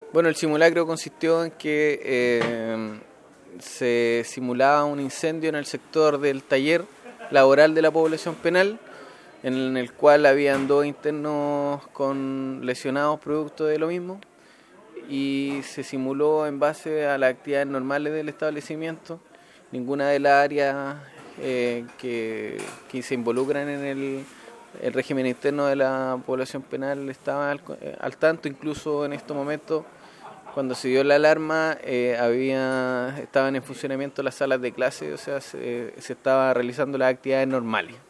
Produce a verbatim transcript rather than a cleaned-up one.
Bueno, el simulacro consistió en que eh, se simulaba un incendio en el sector del taller laboral de la población penal, en el cual habían dos internos con lesionados producto de lo mismo, y se simuló en base a las actividades normales del establecimiento. Ninguna de las áreas eh, que, que se involucran en el, el régimen interno de la población penal estaba al, al tanto. Incluso en estos momentos, cuando se dio la alarma, eh, había estaban en funcionamiento las salas de clase, o sea, se, se estaba realizando las actividades normales.